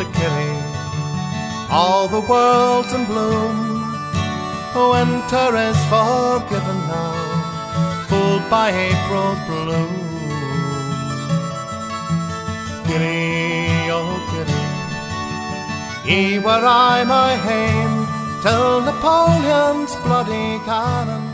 the kitty, all the world's in bloom. Winter is forgiven now, fooled by April's bloom. Kitty, oh kitty, ye were I my hame, till Napoleon's bloody cannon